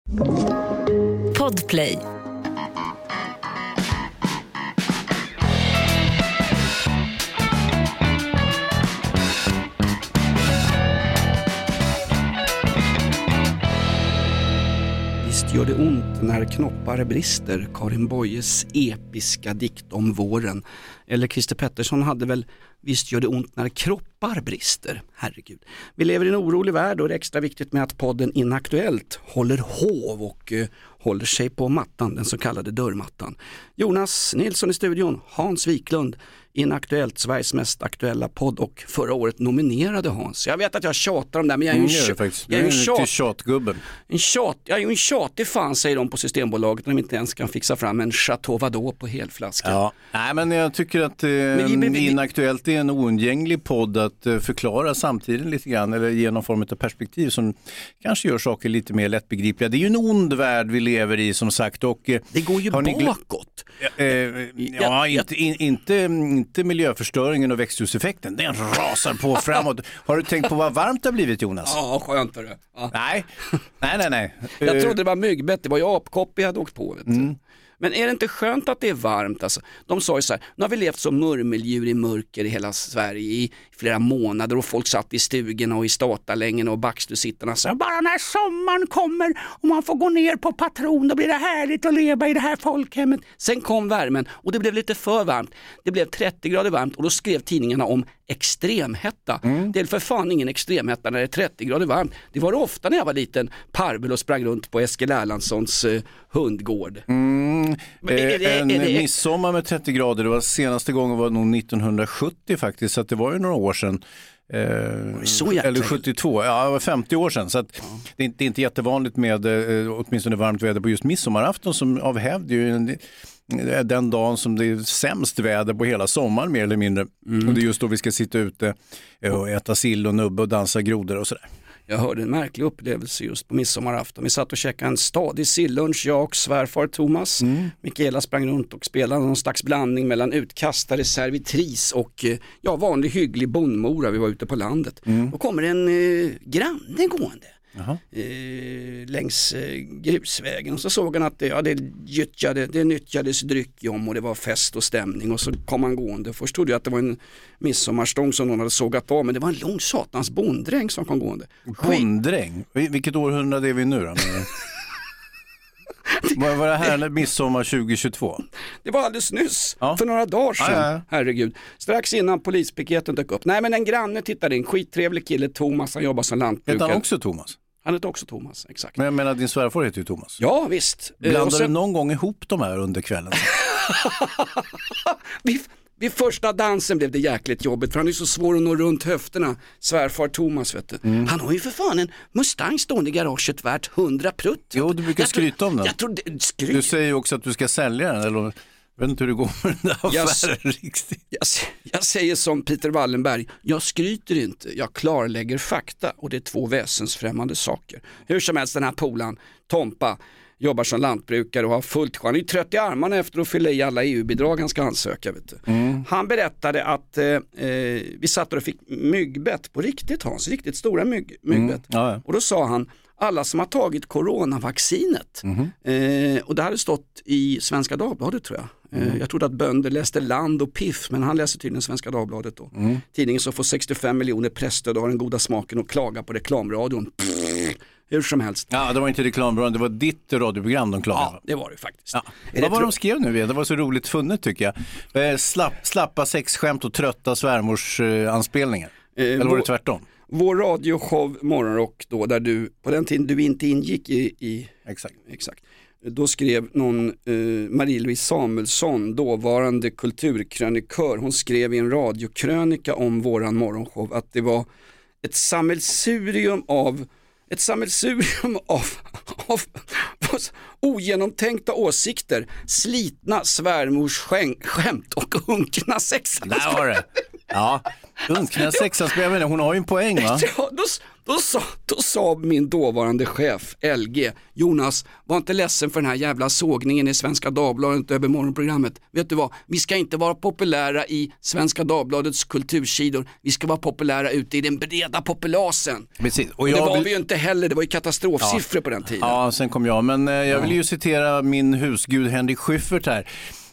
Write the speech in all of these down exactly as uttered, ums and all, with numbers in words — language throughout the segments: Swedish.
Podplay. Visst gör det ont när knoppar brister, Karin Boyes episka dikt om våren. Eller Christer Pettersson hade väl Visst gör det ont när kroppar brister. Herregud. Vi lever i en orolig värld och det är extra viktigt med att podden Inaktuellt håller hov och uh, håller sig på mattan, den så kallade dörrmattan. Jonas Nilsson i studion, Hans Wiklund, Inaktuellt, Sveriges mest aktuella podd, och förra året nominerade Hans. Jag vet att jag tjatar om det, men jag är ju en, mm, tjat, jag är en, tjat, tjatgubben. En tjat, jag är ju en tjatig fan, säger de på Systembolaget, när de inte ens kan fixa fram en Chateau Vadå på helflaska. Ja, nej, men jag tycker att eh, vi, vi, vi, Inaktuellt är en oundgänglig podd att eh, förklara samtiden lite grann, eller ge någon form av perspektiv som kanske gör saker lite mer lättbegripliga. Det är ju en ond värld vi lever i, som sagt. Och, eh, det går ju bakåt. Eh, eh, ja, inte, in, inte, inte miljöförstöringen och växthuseffekten. Den rasar på framåt. Har du tänkt på vad varmt det har blivit, Jonas? Ja, skönt är det. Ja. Nej, nej, nej. nej. Jag trodde det var myggbett, det var ju apkopp jag hade åkt på. Vet du. Mm. Men är det inte skönt att det är varmt? Alltså, de sa ju så här, nu har vi levt som murmeldjur i mörker i hela Sverige i flera månader, och folk satt i stugorna och i statarlängen och backstusittarna och sa, bara när sommaren kommer och man får gå ner på patron, då blir det härligt att leva i det här folkhemmet. Sen kom värmen och det blev lite för varmt. Det blev trettio grader varmt och då skrev tidningarna om extremhetta. Mm. Det är för fan ingen extremhetta när det är trettio grader varmt. Det var det ofta när jag var liten parvel och sprang runt på Eskil Erlandssons uh, hundgård. Mm. Men är det, en är det, midsommar med trettio grader, det var senaste gången var nog nittonhundrasjuttio faktiskt, så att det var ju några år sedan. Eh, så eller sjuttiotvå, ja, det var femtio år sedan, så att ja. det, är inte, det är inte jättevanligt med eh, åtminstone varmt väder på just midsommarafton, som av hävd ju en, den dagen som det är sämst väder på hela sommaren mer eller mindre. Mm. Och det är just då vi ska sitta ute och äta sill och nubbe och dansa grodor och sådär. Jag hörde en märklig upplevelse just på midsommarafton. Vi satt och käkade en stadig sillunch, jag och svärfar Thomas. Mm. Mikaela sprang runt och spelade någon slags blandning mellan utkastare, servitris och ja, vanlig hygglig bondmora. Vi var ute på landet. Mm. Och kommer en eh, granne gående. Eh, längs eh, grusvägen, och så såg han att det, ja, det, gyttjade, det nyttjades dryck om och det var fest och stämning, och så kom han gående. Först trodde jag att det var en midsommarstång som någon hade sågat av, men det var en lång satans bonddräng som kom gående. Bonddräng? Vilket århundrade är vi nu då? Vad var det här midsommar tjugohundratjugotvå? Det var alldeles nyss, ja. för några dagar sedan. Ja, ja. Herregud. Strax innan polispiketen dök upp. Nej, men en granne tittade in, skittrevlig kille, Thomas, han jobbar som lantbrukare. Heter han också Thomas? Han heter också Thomas, exakt. Men jag menar, din svärfar heter ju Thomas. Ja, visst. Blandar sen... du någon gång ihop de här under kvällen? vi... Vid första dansen blev det jäkligt jobbigt, för han är så svår att nå runt höfterna. Svärfar Thomas, vet du. Mm. Han har ju för fan en Mustang stående i garaget värt hundra prutt. Jo, du brukar jag skryta tror, om den. Jag tror det, skryt. Du säger ju också att du ska sälja den, eller... Jag vet inte hur det går med den där affären jag, riktigt. Jag, jag säger som Peter Wallenberg, jag skryter inte, jag klarlägger fakta, och det är två väsensfrämmande saker. Hur som helst, den här polan, Tompa, jobbar som lantbrukare och har fullt sjön. Han är trött i armarna efter att fylla i alla E U-bidrag han ska ansöka. Vet du. Mm. Han berättade att eh, vi satt och fick myggbett på riktigt, Hans, riktigt stora mygg, myggbett. Mm. Ja, ja. Och då sa han, alla som har tagit coronavaccinet, mm. eh, och det hade stått i Svenska Dagbladet tror jag. Mm. Jag trodde att bönder läste Land och Piff, men han läste tydligen Svenska Dagbladet då. Mm. Tidningen som får sextiofem miljoner pressstöd och har den goda smaken och klaga på reklamradion. Pff, hur som helst. Ja, det var inte reklamradion, det var ditt radioprogram de klagade. Ja, det var det faktiskt. Ja. Vad det var tro- de skrev nu? Det var så roligt funnet tycker jag. Eh, slapp, slappa sexskämt och trötta svärmors eh, anspelningar. Eh, Eller var det tvärtom? Vår radioshow Morgonrock då, där du på den tiden du inte ingick i, i exakt. exakt. Då skrev någon eh, Marie-Louise Samuelsson, dåvarande kulturkrönikör, hon skrev i en radiokrönika om våran morgonshow att det var ett sammelsurium av ett sammelsurium av, av, av ogenomtänkta åsikter, slitna svärmors skämt och unkna sexan. Där var det. Ja, unkna sexan, hon har ju en poäng va? Ja, då, Då sa, då sa min dåvarande chef L G, Jonas, var inte ledsen för den här jävla sågningen i Svenska Dagbladet över morgonprogrammet. Vet du vad, vi ska inte vara populära i Svenska Dagbladets kultursidor, vi ska vara populära ute i den breda populasen. Precis. Och det jag var vill... vi ju inte heller, det var ju katastrofsiffror ja. på den tiden. Ja, sen kom jag, men eh, jag vill ju citera min husgud Henrik Schyffert här.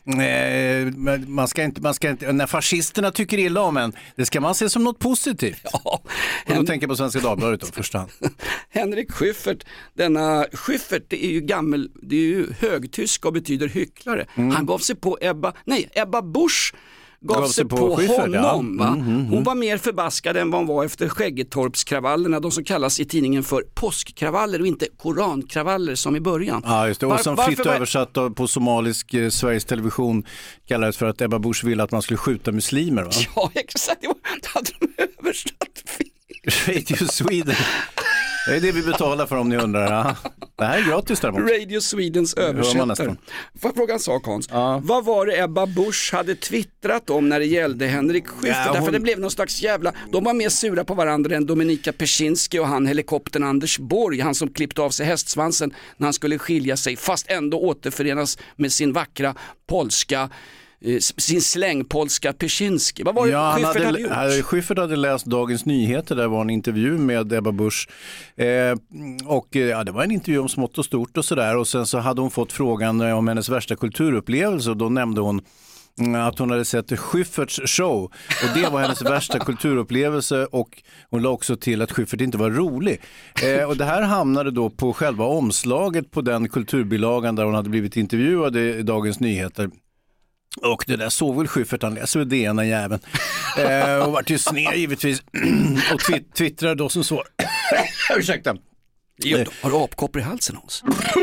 Eh, man ska inte, man ska inte, när fascisterna tycker illa om en, det ska man se som något positivt. Ja, och då tänker jag på Svenska Dagbladet då, första hand. Henrik Schyffert, denna Schyffert, det är ju gammel, det är ju högtysk och betyder hycklare. Mm. Han gav sig på Ebba, nej, Ebba Busch gav, gav sig på, på Schyffert, honom. Ja. Mm, mm, mm. Hon var mer förbaskad än vad hon var efter Skäggetorpskravallerna, de som kallas i tidningen för påskkravaller och inte korankravaller som i början. Ja, just det. Och Var, som fritt var... översatt på somalisk eh, Sveriges Television kallades för att Ebba Busch ville att man skulle skjuta muslimer, va? Ja, exakt. Det hade de översatt fel. Radio Sweden. Det är det vi betalar för om ni undrar. Ja. Det här är gratis däremot. Radio Swedens översättare. Får jag fråga en sak, Hans? Ja. Vad var det Ebba Busch hade twittrat om när det gällde Henrik Schyffert? Ja, hon... Därför det blev någon slags jävla... De var mer sura på varandra än Dominika Persinski och han helikoptern Anders Borg. Han som klippte av sig hästsvansen när han skulle skilja sig. Fast ändå återförenas med sin vackra polska... sin slängpolska Persinski. Vad var det ja, Schyffert hade, hade gjort? hade Schyffert hade läst Dagens Nyheter, där var en intervju med Ebba Busch eh, och ja, det var en intervju om smått och stort och sådär, och sen så hade hon fått frågan om hennes värsta kulturupplevelse och då nämnde hon att hon hade sett Schyfferts show och det var hennes värsta kulturupplevelse, och hon la också till att Schyffert inte var rolig. Eh, och det här hamnade då på själva omslaget på den kulturbilagan där hon hade blivit intervjuad i Dagens Nyheter. Och det där såg väl Schyffert, han läser väl det ena jäveln. Eh, och vart ju sned givetvis. Och twitt- twittrade då som så. Ursäkta. Jo, har du apkoppor i halsen, Hans?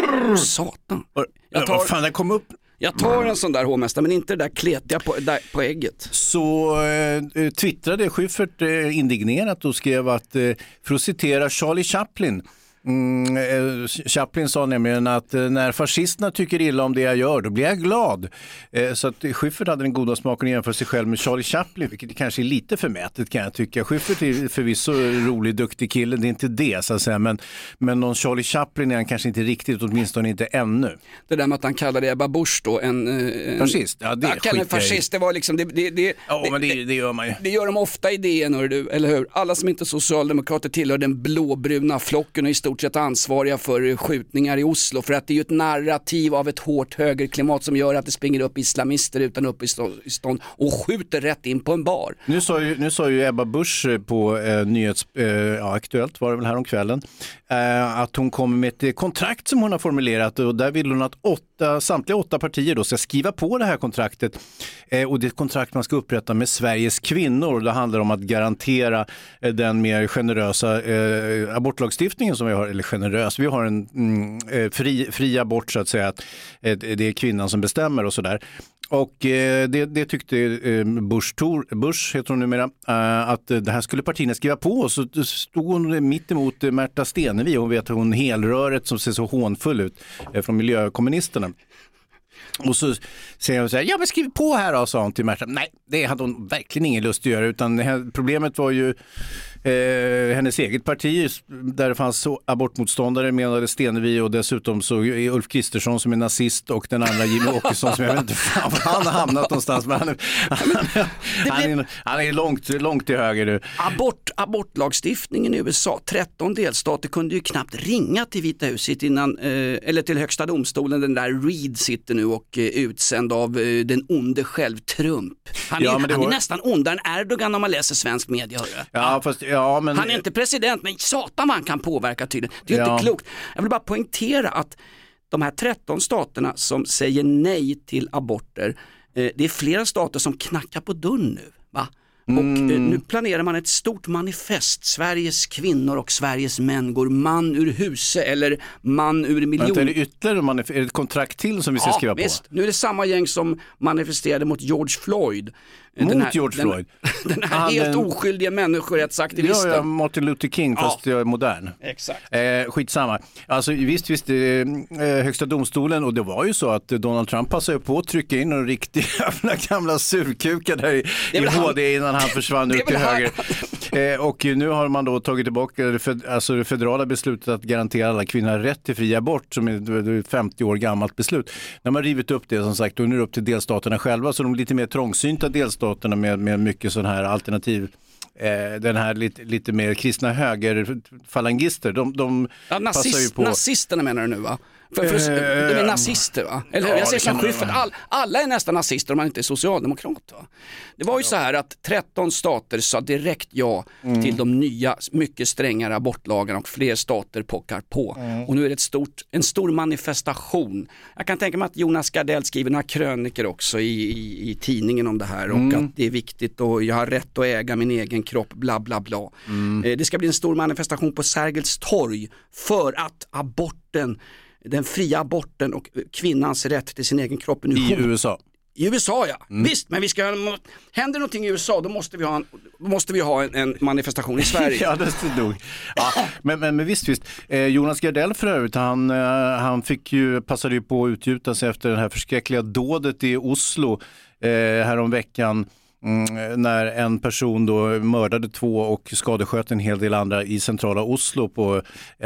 Satan. Jag tar... Vad fan, den kom upp. Jag tar en sån där hovmästare, men inte det där kletiga på, där, på ägget. Så eh, twittrade Schyffert eh, indignerat och skrev att, eh, för att citera Charlie Chaplin, Mm, eh, Chaplin sa nämligen att eh, när fascisterna tycker illa om det jag gör, då blir jag glad. Eh, så att Schyffert hade den goda smaken att jämföra sig själv med Charlie Chaplin, vilket kanske är lite förmätet, kan jag tycka. Schyffert är förvisso rolig, duktig kille, det är inte det så att säga, men, men någon Charlie Chaplin är han kanske inte riktigt, åtminstone inte ännu. Det där med att han kallade Ebba Busch då en... en fascist? Ja, det är en fascist, det var liksom... Det, det, det, ja, det, men det, det gör man ju. Det gör de ofta i D N, du, eller hur? Alla som inte är socialdemokrater tillhör den blåbruna flocken och i stort sett ansvariga för skjutningar i Oslo, för att det är ju ett narrativ av ett hårt högerklimat som gör att det springer upp islamister utan uppstånd och skjuter rätt in på en bar. Nu sa ju, nu sa ju Ebba Busch på eh, nyhets, eh, ja, Aktuellt var det väl här om kvällen, eh, att hon kommer med ett kontrakt som hon har formulerat, och där vill hon att åtta, samtliga åtta partier då ska skriva på det här kontraktet, eh, och det är ett kontrakt man ska upprätta med Sveriges kvinnor. Det handlar om att garantera eh, den mer generösa eh, abortlagstiftningen som vi har, eller generös, vi har en mm, fri, fri abort så att säga, att eh, det är kvinnan som bestämmer och sådär. Och eh, det, det tyckte eh, Busch, Tor, Busch heter hon numera, eh, att det här skulle partierna skriva på, och så stod hon mitt emot Märta Stenevi, och vet hon helröret som ser så hånfull ut eh, från miljökommunisterna. Och så säger hon så här, ja men skriv på här då, sa hon till Märta. Nej, det hade hon verkligen ingen lust att göra, utan här, problemet var ju eh, hennes eget parti, där det fanns abortmotståndare, menade Stenevi, och dessutom så är Ulf Kristersson som är nazist, och den andra Jimmy Åkesson som jag vet inte fan han har hamnat någonstans, men han är, han, han är, han är långt, långt till höger nu. Abort, abortlagstiftningen i U S A, tretton delstater kunde ju knappt ringa till Vita huset innan, eh, eller till högsta domstolen, den där Reed sitter nu och eh, utsänd av eh, den onde själv Trump. Han, är, ja, han var... är nästan ondare än Erdogan om man läser svensk media. Ja, fast, ja, men... Han är inte president, men satan man kan påverka tydligen. Det är ju ja. inte klokt. Jag vill bara poängtera att de här tretton staterna som säger nej till aborter, eh, det är flera stater som knackar på dörren nu, va? Och mm. eh, nu planerar man ett stort manifest. Sveriges kvinnor och Sveriges män går man ur huse eller man ur miljon. Är det ytterligare manif- är det ett kontrakt till som vi ska ja, skriva visst. på? Nu är det samma gäng som manifesterade mot George Floyd. Mot den här, George den, Floyd? Den här ah, helt den... oskyldiga människorättsaktivisten. Ja, ja, Martin Luther King, fast ja. jag är modern. Exakt. Eh, skitsamma. Alltså visst, visst, eh, högsta domstolen, och det var ju så att Donald Trump passade på att trycka in en riktig jävla gamla surkukar där i, i H D han... innan han försvann ut till höger. Eh, och nu har man då tagit tillbaka det, för, alltså det federala beslutet att garantera alla kvinnor rätt till fri abort, som är ett femtio år gammalt beslut. När man rivit upp det, som sagt, och nu är det upp till delstaterna själva, så de är lite mer trångsynta delstaterna med, med mycket sån här alternativ. Eh, den här lite, lite mer kristna högerfalangister, de, de ja, nazist, passar ju på... Nazisterna menar du nu, va? För, för, eh, de är nazister, va? Eller hur? Ja, Jag säger som kan Schyffert, all, alla är nästan nazister om man inte är socialdemokrat, va? Det var ju ja. så här att tretton stater sa direkt ja mm. till de nya, mycket strängare abortlagarna, och fler stater pockar på. Mm. Och nu är det ett stort, en stor manifestation. Jag kan tänka mig att Jonas Gardell skriver några kröniker också i, i, i tidningen om det här, och mm. att det är viktigt och jag har rätt att äga min egen kropp, bla bla bla. Mm. Eh, det ska bli en stor manifestation på Sergels torg för att aborten, den fria aborten och kvinnans rätt till sin egen kropp nu. I U S A. I U S A, ja. Mm. Visst, men vi ska, händer någonting i U S A, då måste vi ha en, måste vi ha en, en manifestation i Sverige. Ja, det är nog. Ja, men, men, men visst, visst. Eh, Jonas Gardell för övrigt, han, eh, han fick ju, passade ju på att utgjuta sig efter det här förskräckliga dådet i Oslo eh, häromveckan. Mm, när en person då mördade två och skadesköt en hel del andra i centrala Oslo på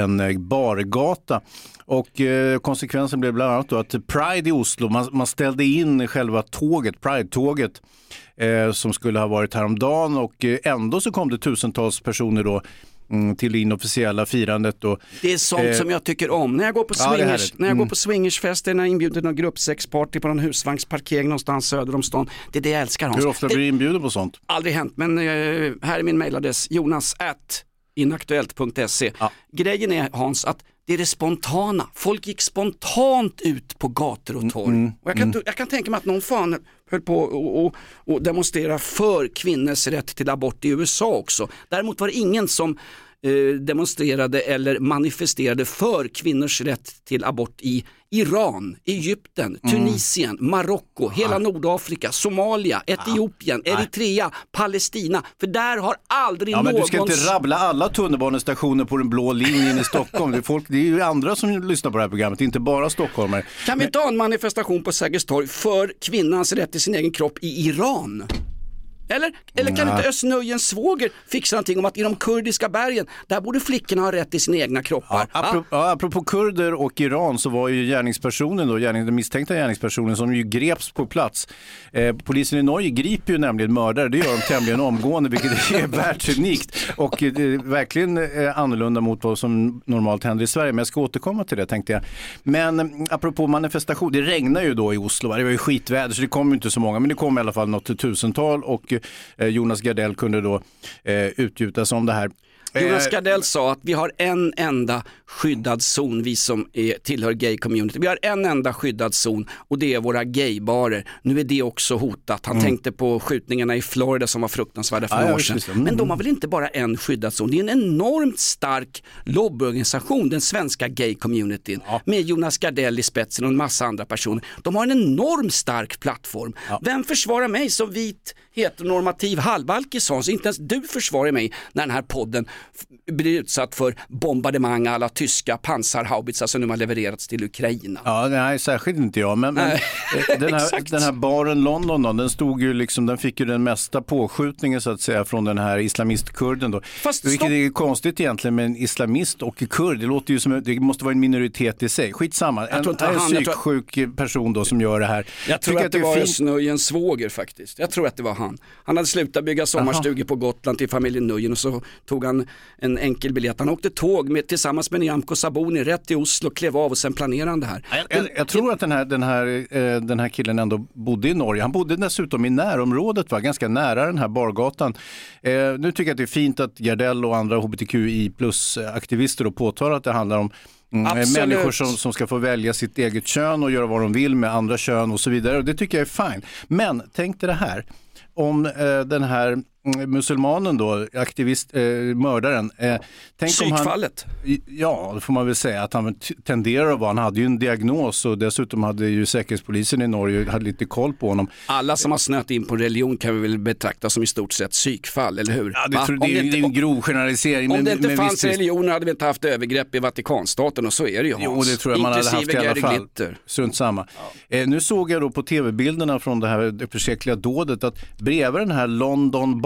en bargata. Och eh, konsekvensen blev bland annat då att Pride i Oslo, man, man ställde in själva tåget, Pride-tåget eh, som skulle ha varit häromdagen, och eh, ändå så kom det tusentals personer då Mm, till det inofficiella firandet. Och, det är sånt eh, som jag tycker om. När jag går på swingers, ja, när jag mm. går på swingersfester, när jag inbjuder någon gruppsexparty på någon husvagnsparkering någonststans söder om stan. Det är det jag älskar, Hans. Hur ofta blir du inbjuden på sånt? Aldrig hänt, men eh, här är min mailadress, jonas at inaktuellt punkt se. Ja. Grejen är, Hans, att det är det spontana. Folk gick spontant ut på gator och torg. Mm, och jag, kan, mm. jag kan tänka mig att någon fan höll på och, och, och demonstrera för kvinnors rätt till abort i U S A också. Däremot var det ingen som eh, demonstrerade eller manifesterade för kvinnors rätt till abort i Iran, Egypten, Tunisien, mm. Marocko, hela ah. Nordafrika, Somalia, Etiopien, ah. Eritrea, Palestina. För där har aldrig ja, någon... Men du ska inte rabbla alla tunnelbanestationer på den blå linjen i Stockholm. Det är, folk, det är ju andra som lyssnar på det här programmet, inte bara stockholmare. Kan vi ta en manifestation på Sergels torg för kvinnans rätt till sin egen kropp i Iran? Eller, eller kan inte Östnöjens svåger fixa någonting om att i de kurdiska bergen, där borde flickorna ha rätt till sina egna kroppar? Ja, apropå, ja, apropå kurder och Iran, så var ju gärningspersonen då, gärning, den misstänkta gärningspersonen som ju greps på plats. Eh, polisen i Norge griper ju nämligen mördare, det gör de tämligen omgående, vilket är världsunikt och eh, verkligen eh, annorlunda mot vad som normalt händer i Sverige. Men jag ska återkomma till det, tänkte jag. Men eh, apropå manifestation, det regnar ju då i Oslo, det var ju skitväder så det kom ju inte så många, men det kom i alla fall något tusental, och Jonas Gardell kunde då eh, utgjuta sig om det här. Jonas Gardell sa att vi har en enda skyddad zon, vi som är, tillhör gay-community. Vi har en enda skyddad zon och det är våra gaybarer. Nu är det också hotat. Han mm. tänkte på skjutningarna i Florida som var fruktansvärda för ah, några ja, år sedan. Mm. Men de har väl inte bara en skyddad zon. Det är en enormt stark lobbyorganisation, den svenska gay-communityn. Ja. Med Jonas Gardell i spetsen och en massa andra personer. De har en enormt stark plattform. Ja. Vem försvarar mig som vit heteronormativ halvalkisson? Så inte ens du försvarar mig när den här podden blir utsatt för bombardemang alla tyska pansarhaubitsar som nu har levererats till Ukraina. Ja, nej, särskilt inte jag. Men, men den, här, den här baren London då, den stod ju liksom, den fick ju den mesta påskjutningen så att säga från den här islamistkurden då. Fast vilket stopp. är konstigt egentligen med en islamist och kurd. Det låter ju som, det måste vara en minoritet i sig. Skitsamma. En, en psyksjuk tror... person då som gör det här. Jag tror Tycker att, att det, det var fin... Nöjens svåger faktiskt. Jag tror att det var han. Han hade slutat bygga sommarstugor på Gotland till familjen Nöjen och så tog han en enkel biljett. Han åkte tåg med, tillsammans med Nyamko Sabuni rätt till Oslo, klev av och sen planerade han det här. Jag, jag, jag tror att den här, den, här, eh, den här killen ändå bodde i Norge. Han bodde dessutom i närområdet, va? Ganska nära den här bargatan. Eh, nu tycker jag att det är fint att Gardell och andra H B T Q I plus-aktivister då påtalar att det handlar om Mm, människor som, som ska få välja sitt eget kön och göra vad de vill med andra kön och så vidare. Och det tycker jag är fint. Men tänk dig det här. Om eh, den här musulmanen då, aktivist, eh, mördaren. Eh, tänk Psykfallet. Om han, ja, det får man väl säga att han tenderar att vara. Han hade ju en diagnos och dessutom hade ju säkerhetspolisen i Norge hade lite koll på honom. Alla som har snöat in på religion kan vi väl betrakta som i stort sett psykfall, eller hur? Ja, det, tror, det, det, inte, det är en grov generalisering. Om men, det inte men fanns visst, religion hade vi inte haft övergrepp i Vatikanstaten och så är det ju, Hans. Jo, det tror jag man hade haft i alla fall. Glitter. Strunt samma. Ja. Eh, nu såg jag då på tv-bilderna från det här försäkliga dådet att bredvid den här London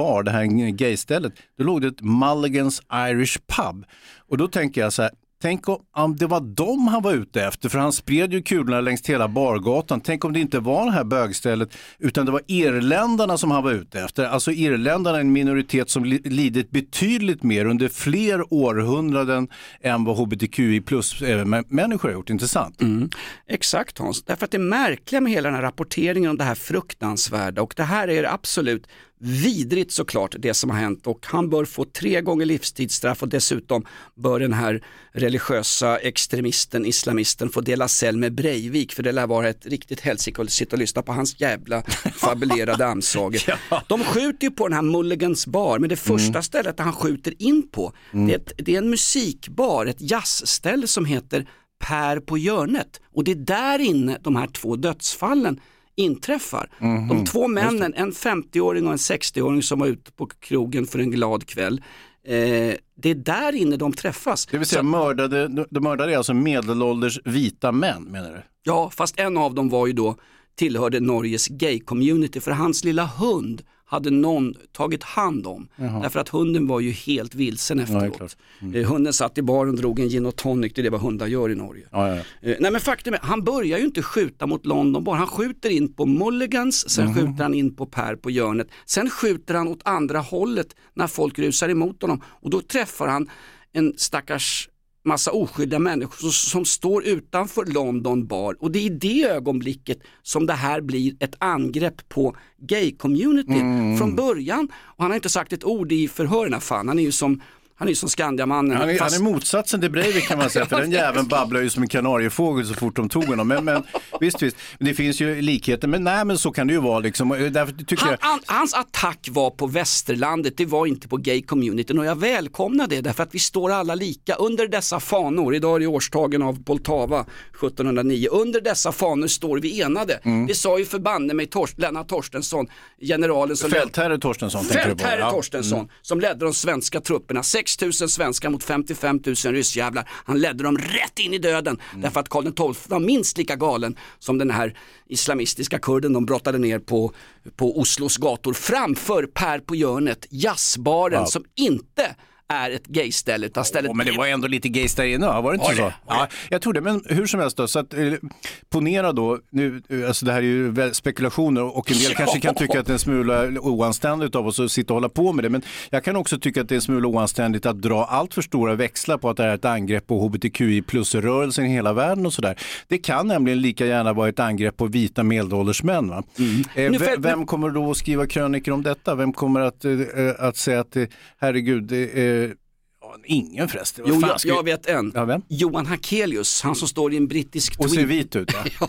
bar, det här gaystället, då låg det ett Mulligan's Irish Pub. Och då tänker jag så här, tänk om det var dem han var ute efter, för han spred ju kulorna längs hela bargatan. Tänk om det inte var det här bögstället, utan det var irländarna som han var ute efter. Alltså irländarna är en minoritet som lidit betydligt mer under fler århundraden än vad H B T Q I plus människor har gjort, intressant. Mm. Exakt Hans, därför att det märkliga med hela den här rapporteringen om det här fruktansvärda, och det här är absolut vidrigt såklart det som har hänt, och han bör få tre gånger livstidsstraff, och dessutom bör den här religiösa extremisten, islamisten få dela cell med Breivik, för det lär vara ett riktigt helsike att sitta och lyssna på hans jävla fabulerade amsager. Ja. De skjuter ju på den här Mulligans bar, men det första mm. stället han skjuter in på mm. det, är ett, det är en musikbar, ett jazzställe som heter Per på Hjörnet, och det är där inne de här två dödsfallen inträffar. Mm-hmm. De två männen, en femtioåring och en sextioåring som var ute på krogen för en glad kväll. Eh, det är där inne de träffas. Det vill säga, Så, mördade, de mördade alltså medelålders vita män, menar du? Ja, fast en av dem var ju då, tillhörde Norges gay-community, för hans lilla hund hade någon tagit hand om. Jaha. Därför att hunden var ju helt vilsen efteråt. Ja, mm. Hunden satt i baren och drog en gin och tonic, det är det vad hundar gör i Norge. Ja, ja, ja. Nej, men faktum är, han börjar ju inte skjuta mot London bara. Han skjuter in på Mulligans, sen mm. skjuter han in på Per på Hjörnet. Sen skjuter han åt andra hållet när folk rusar emot honom. Och då träffar han en stackars massa oskyldiga människor som, som står utanför London bar, och det är i det ögonblicket som det här blir ett angrepp på gay-community mm. från början, och han har inte sagt ett ord i förhörna, fan, han är ju som Han är ju som Skandiamannen. Han är, fast... han är motsatsen till Breivik, kan man säga, för den jäveln babblar ju som en kanariefågel så fort de tog honom. Men, men visst, visst. Men det finns ju likheter, men nej, men så kan det ju vara liksom. Därför tycker han, jag... han, hans attack var på västerlandet, det var inte på gay-communityn, och jag välkomnar det, därför att vi står alla lika under dessa fanor. Idag är det årstagen av Poltava sjuttonhundranio. Under dessa fanor står vi enade. Mm. Det sa ju förbanne mig Torst, Lennart Torstensson, generalen som Fältherre Torstensson, tänker du på. Fältherre Torstensson, mm. som ledde de svenska trupperna. sex tusen svenskar mot femtiofem tusen ryssjävlar. Han ledde dem rätt in i döden, mm. därför att Karl den tolfte var minst lika galen som den här islamistiska kurden de brottade ner på, på Oslos gator framför Per på Hjörnet, jazzbaren, wow. som inte är ett gayställe. Oh, men det var ändå lite gayställe innan, var det inte var så? Det? Ja, jag tror det, men hur som helst då, så att, eh, ponera då, nu, alltså det här är ju spekulationer, och en del ja. kanske kan tycka att det är en smula oanständigt av oss att sitta och hålla på med det, men jag kan också tycka att det är en smula oanständigt att dra allt för stora växlar på att det är ett angrepp på H B T Q I plus-rörelsen i hela världen och sådär. Det kan nämligen lika gärna vara ett angrepp på vita medelålders män, va? Mm. Eh, v- vem kommer då att skriva krönikor om detta? Vem kommer att, eh, att säga att eh, herregud, eh, ingen förresten. Jo, jag, jag vet en. Ja, vem? Johan Hakelius, han som står i en brittisk tweet. Och ser vit ut, ja.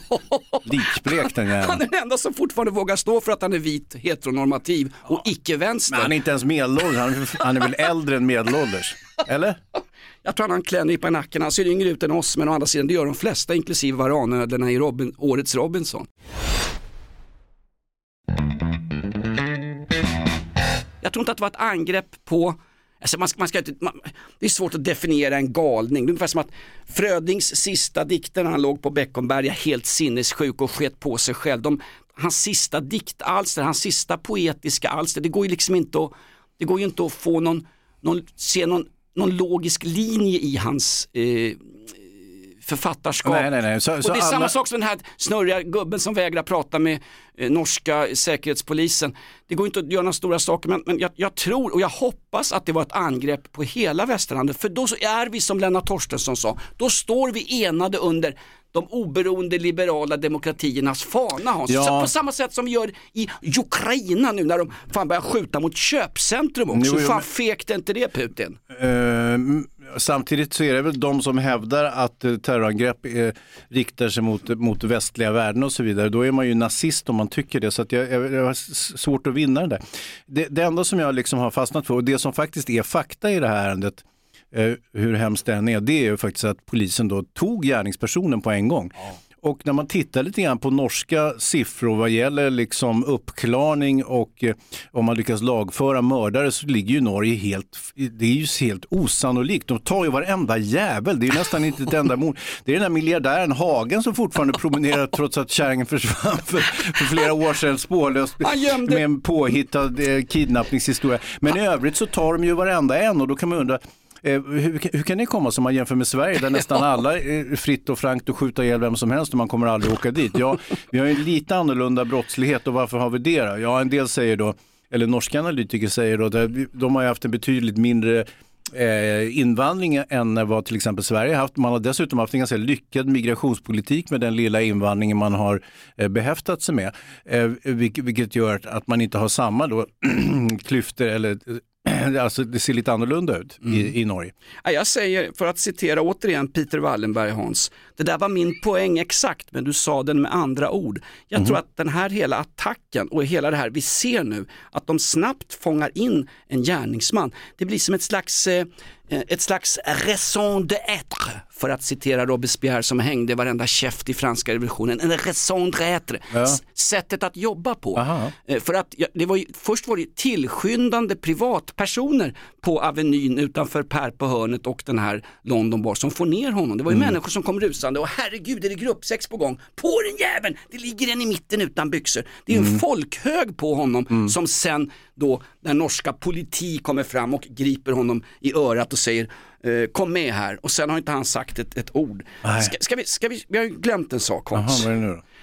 Likblek den jäveln. Han är den enda som fortfarande vågar stå för att han är vit, heteronormativ och ja. icke-vänster. Men han är inte ens medelålders, han är, han är väl äldre än medelålders, eller? Jag tror han har en klänning i nacken, han ser yngre ut än oss, men å andra sidan, det gör de flesta, inklusive varanödlorna i Robin, årets Robinson. Jag tror inte att det var ett angrepp på... Alltså man ska, man ska inte, man, det är svårt att definiera en galning. Det är ungefär som att Frödings sista dikter när han låg på Beckomberga helt sinnessjuk och sket på sig själv. De, hans sista diktalster, hans sista poetiska alster, det går ju liksom inte att, det går ju inte att få någon, någon, se någon, någon logisk linje i hans eh, författarskap. Nej, nej, nej. Så, och så det är alla... samma sak som den här snurriga gubben som vägrar prata med eh, norska säkerhetspolisen. Det går inte att göra några stora saker, men, men jag, jag tror och jag hoppas att det var ett angrepp på hela västerlandet, för då så är vi, som Lennart Torstensson sa, då står vi enade under de oberoende liberala demokratiernas fana, Hans. Ja. Så på samma sätt som vi gör i Ukraina nu när de fan börjar skjuta mot köpcentrum också. Jo, fan men... fekt är inte det, Putin? Uh, samtidigt så är det väl de som hävdar att uh, terrorangrepp uh, riktar sig mot, mot västliga värden och så vidare. Då är man ju nazist om man tycker det, så att jag, jag, jag har svårt att vinna det där. Det, det enda som jag liksom har fastnat för, och det som faktiskt är fakta i det här ärendet, Uh, hur hemskt den är, det är ju faktiskt att polisen då tog gärningspersonen på en gång. Ja. och när man tittar lite grann på norska siffror vad gäller liksom uppklarning och eh, om man lyckas lagföra mördare, så ligger ju Norge helt, det är ju helt osannolikt. De tar ju varenda jävel, det är ju nästan inte ett enda mord. Det är den här miljardären Hagen som fortfarande promenerar trots att kärringen försvann för, för flera år sedan spårlöst med en påhittad eh, kidnappningshistoria. Men i övrigt så tar de ju varenda en, och då kan man undra, Eh, hur, hur kan det komma som man jämför med Sverige där nästan alla är fritt och frankt och skjuta ihjäl vem som helst och man kommer aldrig åka dit? Ja, vi har ju lite annorlunda brottslighet, och varför har vi det då? Ja, en del säger då, eller norska analytiker säger då, att de har ju haft en betydligt mindre eh, invandring än vad till exempel Sverige har haft. Man har dessutom haft en ganska lyckad migrationspolitik med den lilla invandringen man har eh, behäftat sig med, eh, vilket, vilket gör att man inte har samma då klyftor eller alltså det ser lite annorlunda ut i, mm. i Norge. Ja, jag säger, för att citera återigen Peter Wallenberg, Hans, det där var min poäng exakt, men du sa den med andra ord. Jag mm. tror att den här hela attacken och hela det här vi ser nu, att de snabbt fångar in en gärningsman, det blir som ett slags eh, ett slags raison d'être, för att citera Robespierre som hängde varenda käft i franska revolutionen. En raison d'être, ja. Sättet att jobba på. Aha. För att det var ju, först var det tillskyndande privatpersoner på Avenyn utanför Per på hörnet och den här London Bar som får ner honom. Det var ju mm. människor som kom rusande och herregud, är det gruppsex på gång? På den jäveln! Det ligger en i mitten utan byxor. Det är en mm. folkhög på honom mm. som sen då när norska politik kommer fram och griper honom i örat och säger eh, kom med här, och sen har inte han sagt ett, ett ord. Ska, ska vi, ska vi, vi har ju glömt en sak, Hans. Aha, vad är det nu då?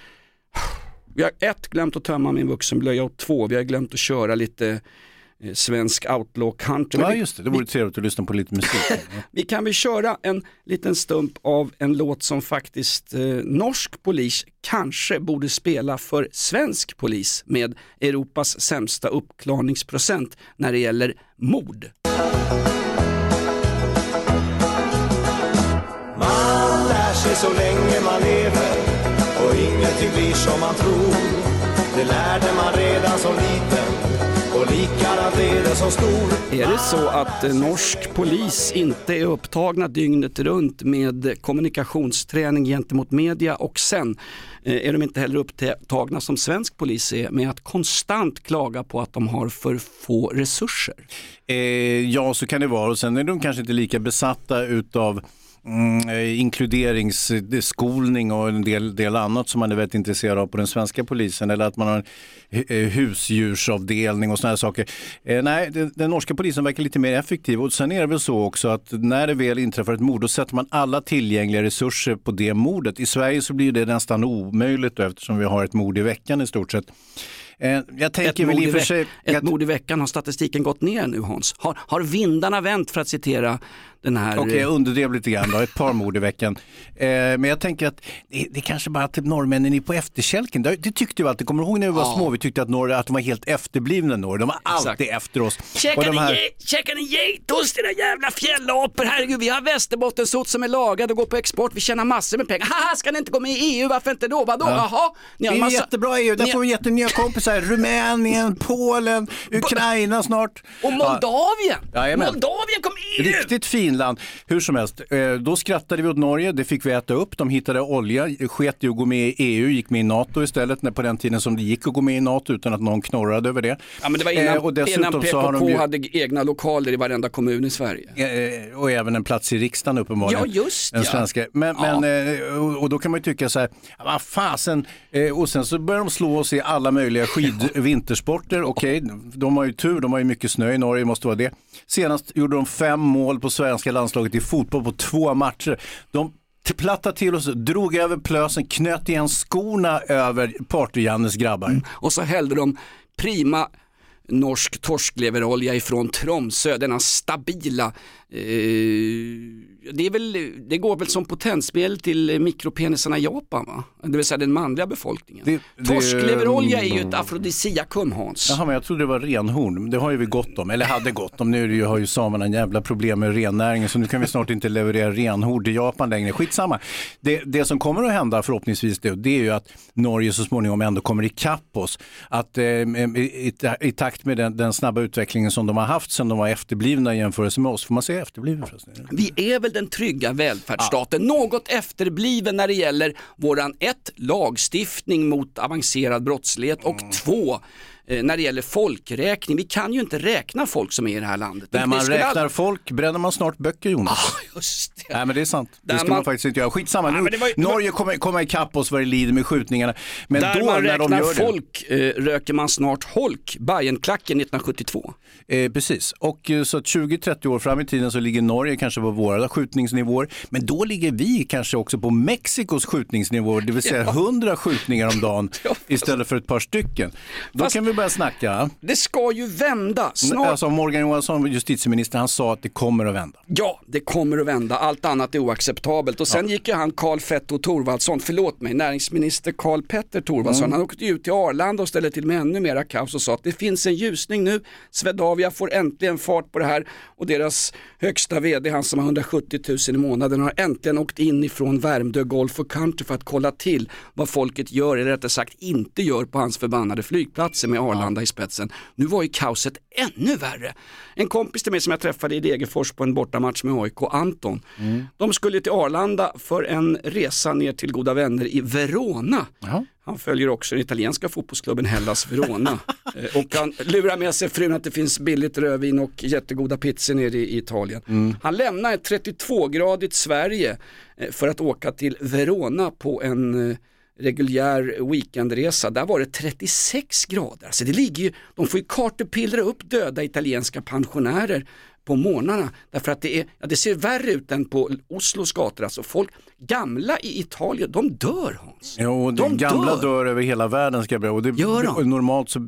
Vi har ett, glömt att tömma min vuxenblöja, och två, vi har glömt att köra lite eh, svensk outlaw country. Ja just det, det vore trevligt att lyssna på lite musik. Vi kan väl köra en liten stump av en låt som faktiskt eh, norsk polis kanske borde spela för svensk polis med Europas sämsta uppklarningsprocent när det gäller mord. Man lär sig så länge man lever och ingenting blir som man tror. Det lärde man redan som liten och likadant är det som stor. Är det så att eh, norsk polis inte är upptagna dygnet runt med kommunikationsträning gentemot media, och sen eh, är de inte heller upptagna som svensk polis är med att konstant klaga på att de har för få resurser? Eh, ja, så kan det vara, och sen är de kanske inte lika besatta utav Mm, inkluderingsskolning och en del, del annat som man är väldigt intresserad av på den svenska polisen, eller att man har en husdjursavdelning och såna här saker. Eh, nej, den, den norska polisen verkar lite mer effektiv, och sen är det väl så också att när det väl inträffar ett mord, då sätter man alla tillgängliga resurser på det mordet. I Sverige så blir det nästan omöjligt eftersom vi har ett mord i veckan i stort sett. Jag tänker väl i för sig... Ett jag... mord i veckan, har statistiken gått ner nu, Hans? Har, har vindarna vänt, för att citera den här... Okej, okay, jag underdrev lite grann då, ett par mord i veckan. Eh, men jag tänker att det, det kanske bara att norrmännen är på efterkälken. Det, det tyckte vi alltid, kommer du ihåg när vi var ja. små? Vi tyckte att, norr, att de var helt efterblivna norr. De var alltid Exakt. efter oss. Käkar här... ni getost, dina jävla fjällapor? Herregud, vi har Västerbottensost som är lagad och går på export. Vi tjänar massor med pengar. Haha, ska ni inte gå med i E U? Varför inte då? Vadå? Ja. Jaha. Ni har det är massa... jättebra E U, där ni... får vi jättenya kompisar. Rumänien, Polen, Ukraina snart. Och Moldavien. Ja. Moldavien kom E U. Riktigt fin land. Hur som helst, då skrattade vi åt Norge, det fick vi äta upp. De hittade olja, sket i att gå med i E U, gick med i NATO istället, när på den tiden som det gick att gå med i NATO utan att någon knorrade över det. Ja, men det var innan, eh, och innan P K K så de ju... hade egna lokaler i varenda kommun i Sverige. Eh, och även en plats i riksdagen uppenbarligen. Ja, just den svenska. Men, ja. men, eh, och, och då kan man ju tycka så här, vad fasen, eh, och sen så börjar de slå oss i alla möjliga skid-vintersporter. Okej, okay, de har ju tur, de har ju mycket snö i Norge, måste vara det. Senast gjorde de fem mål på svenska landslaget i fotboll på två matcher. De plattade till oss, drog över plösen, knöt igen skorna över Party-Jannes grabbar. Mm. Och så hällde de prima norsk torskleverolja ifrån Tromsö, denna stabila eh, det, är väl, det går väl som potensmedel till mikropenisarna i Japan, va? Det vill säga den manliga befolkningen. Det, det, torskleverolja är ju ett afrodisiakum, Hans. Jaha, men jag trodde det var renhorn. Det har ju vi gott om, eller hade gott om. Nu har ju samerna en jävla problem med rennäringen, så nu kan vi snart inte leverera renhorn till Japan längre. Skitsamma. Det, det som kommer att hända förhoppningsvis det, det är ju att Norge så småningom ändå kommer ikapp oss. Att eh, i, i takt med den, den snabba utvecklingen som de har haft sedan de var efterblivna i jämförelse med oss. Får man säga efterbliven förresten? Vi är väl den trygga välfärdsstaten, ja. Något efterbliven när det gäller våran ett, lagstiftning mot avancerad brottslighet och mm. två, när det gäller folkräkning. Vi kan ju inte räkna folk som är i det här landet. När man räknar all... folk bränner man snart böcker, Jonas. Ah, just det. Nej, men det är sant. Det där ska man... man faktiskt inte göra. Skitsamma. Ja, nu, var... Norge kommer, kommer ikapp oss vad det lider med skjutningarna. Men där då, man när de gör folk eh, röker man snart holk. Bajenklacken nittonhundrasjuttiotvå. Eh, precis. Och så att tjugo till trettio år fram i tiden så ligger Norge kanske på våra skjutningsnivåer. Men då ligger vi kanske också på Mexikos skjutningsnivåer. Det vill säga ja. hundra skjutningar om dagen ja, istället för ett par stycken. Då fast... kan vi börja snacka. Det ska ju vända. Snart... Alltså Morgan Johansson, justitieminister, han sa att det kommer att vända. Ja, det kommer att vända. Allt annat är oacceptabelt. Och sen ja. gick ju han Karl Fetto Thorvaldsson, förlåt mig, näringsminister Karl Petter Thorvaldsson. Mm. Han åkte ut till Arlanda och ställde till med ännu mera kaos och sa att det finns en ljusning nu. Swedavia får äntligen fart på det här. Och deras högsta vd, han som har hundrasjuttio tusen i månaden, har äntligen åkt in ifrån Värmdö Golf och Country för att kolla till vad folket gör, eller rättare sagt inte gör på hans förbannade flygplatser med Arlanda ja. i spetsen. Nu var ju kaoset ännu värre. En kompis till mig som jag träffade i Degerfors på en bortamatch med A I K, Anton. Mm. De skulle till Arlanda för en resa ner till goda vänner i Verona. Jaha. Han följer också den italienska fotbollsklubben Hellas Verona. Och han lurar med sig frun att det finns billigt rödvin och jättegoda pizzor nere i Italien. Mm. Han lämnar ett trettiotvågradigt Sverige för att åka till Verona på en reguljär weekendresa. Där var det trettiosex grader. Alltså det ligger ju, de får ju kartepillra upp döda italienska pensionärer på morgnarna, därför att det, är, ja, det ser värre ut än på Oslos gator. Alltså folk, gamla i Italien, de dör, Hans. Jo, de gamla dör. dör över hela världen, ska jag bra. Och det är normalt så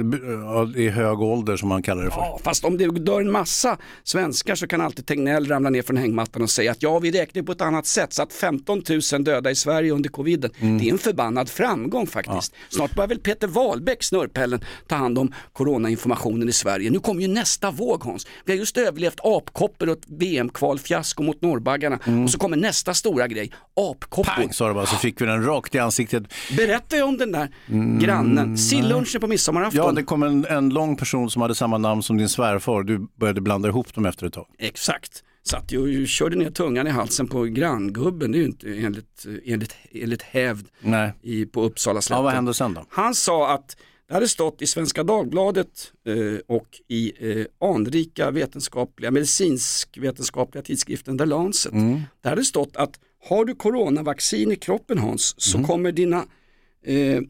äh, i hög ålder som man kallar det för. Ja, fast om det dör en massa svenskar så kan alltid Tegnell ramla ner från hängmattan och säga att ja, vi räknar på ett annat sätt, så att femton tusen döda i Sverige under coviden, mm. det är en förbannad framgång faktiskt. Ja. Snart börjar väl Peter Wahlbeck, snörpellen, ta hand om coronainformationen i Sverige. Nu kommer ju nästa våg, Hans. Vi har just överlevt apkoppor och ett V M-kvalfiasko mot norrbaggarna. Mm. Och så kommer nästa stora grej, apkoppor. Pang, sa det bara, så fick vi den rakt i ansiktet. Berätta ju om den där mm. grannen. Sillunchen på midsommarafton. Ja, det kom en, en lång person som hade samma namn som din svärfar. Du började blanda ihop dem efter ett tag. Exakt. Satt ju och körde ner tungan i halsen på granngubben. Det är ju inte enligt, enligt, enligt hävd i, på Uppsala slätten. Ja, vad hände sen då? Han sa att det hade stått i Svenska Dagbladet eh, och i eh, anrika vetenskapliga, medicinsk-vetenskapliga tidskriften The Lancet. Mm. Där hade stått att har du coronavaccin i kroppen, Hans, så mm. kommer dina eh, eh,